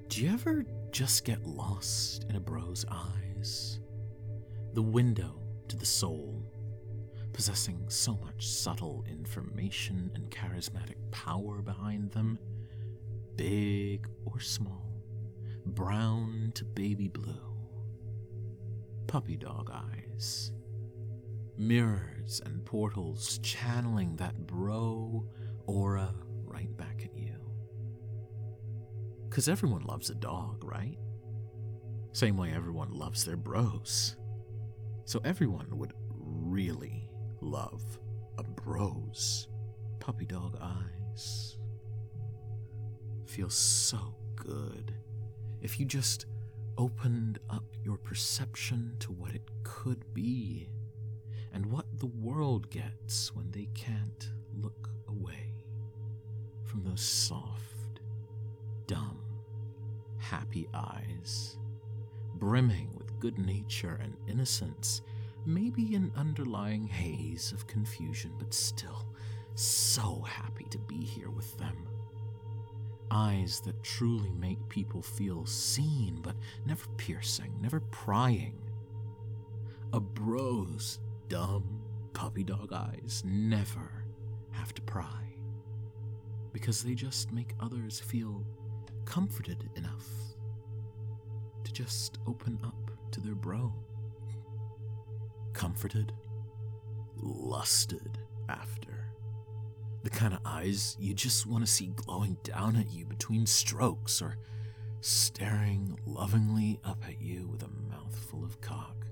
Do you ever just get lost in a bro's eyes? The window to the soul, possessing so much subtle information and charismatic power behind them, big or small, brown to baby blue. Puppy dog eyes. Mirrors and portals channeling that bro aura right back at you. 'Cause everyone loves a dog, right? Same way everyone loves their bros. So everyone would really love a bro's puppy dog eyes. Feels so good if you just opened up your perception to what it could be and what the world gets when they can't look away from those soft, dumb, happy eyes, brimming with good nature and innocence, maybe an underlying haze of confusion, but still so happy to be here with them. Eyes that truly make people feel seen, but never piercing, never prying. A bro's dumb puppy dog eyes never have to pry, because they just make others feel comforted enough to just open up to their bro. Comforted, lusted after. The kind of eyes you just want to see glowing down at you between strokes or staring lovingly up at you with a mouthful of cock.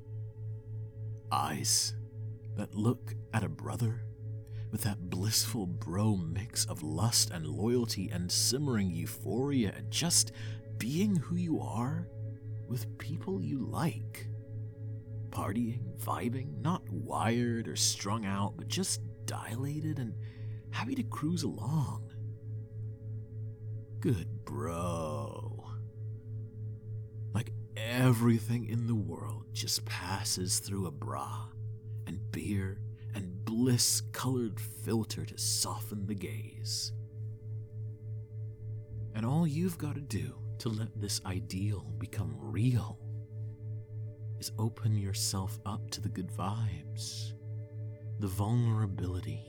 Eyes that look at a brother with that blissful bro mix of lust and loyalty and simmering euphoria at just being who you are with people you like. Partying, vibing, not wired or strung out, but just dilated and happy to cruise along. Good bro. Like everything in the world just passes through a bra and beer and bliss-colored filter to soften the gaze. And all you've got to do to let this ideal become real is open yourself up to the good vibes, the vulnerability.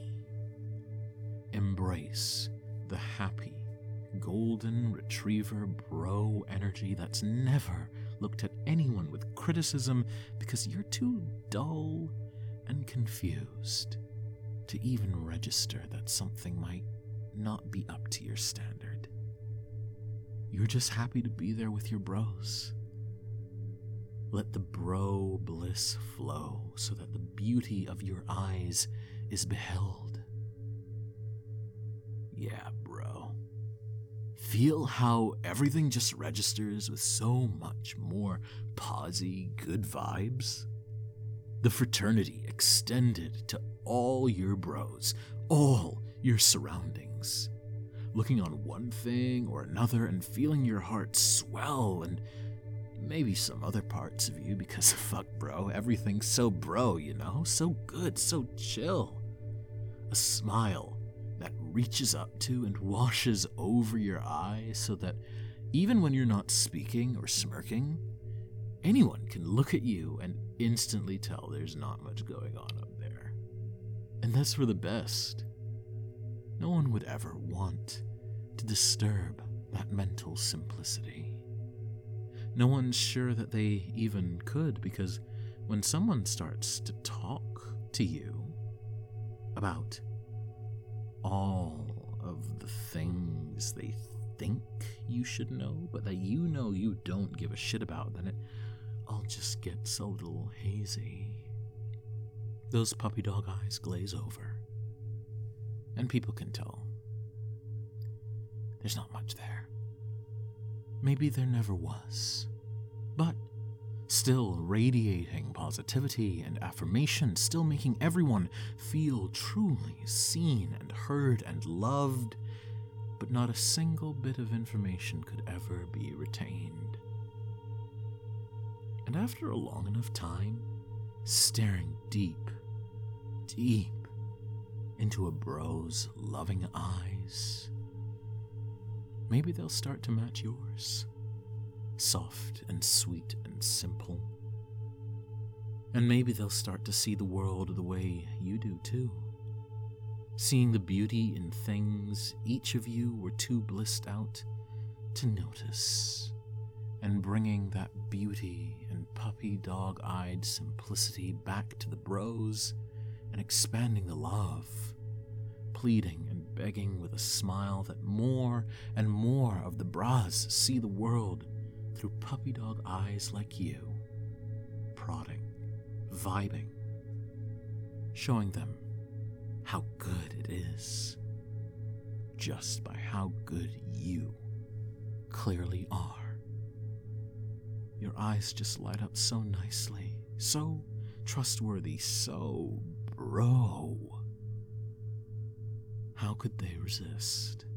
Embrace the happy, golden retriever bro energy that's never looked at anyone with criticism because you're too dull and confused to even register that something might not be up to your standard. You're just happy to be there with your bros. Let the bro bliss flow so that the beauty of your eyes is beheld. Yeah, bro. Feel how everything just registers with so much more posy good vibes? The fraternity extended to all your bros, all your surroundings. Looking on one thing or another and feeling your heart swell and maybe some other parts of you because fuck bro, everything's so bro, you know? So good, so chill. A smile that reaches up to and washes over your eyes so that even when you're not speaking or smirking, anyone can look at you and instantly tell there's not much going on up there. And that's for the best. No one would ever want to disturb that mental simplicity. No one's sure that they even could, because when someone starts to talk to you about all of the things they think you should know, but that you know you don't give a shit about, then it all just gets a little hazy. Those puppy dog eyes glaze over, and people can tell there's not much there. Maybe there never was, but still radiating positivity and affirmation, still making everyone feel truly seen and heard and loved, but not a single bit of information could ever be retained. And after a long enough time, staring deep, deep into a bro's loving eyes, maybe they'll start to match yours. soft and sweet and simple. And maybe they'll start to see the world the way you do too. Seeing the beauty in things each of you were too blissed out to notice, and bringing that beauty and puppy dog-eyed simplicity back to the bros and expanding the love, pleading and begging with a smile that more and more of the bras see the world through puppy dog eyes like you, prodding, vibing, showing them how good it is, just by how good you clearly are. Your eyes just light up so nicely, so trustworthy, so bro. How could they resist?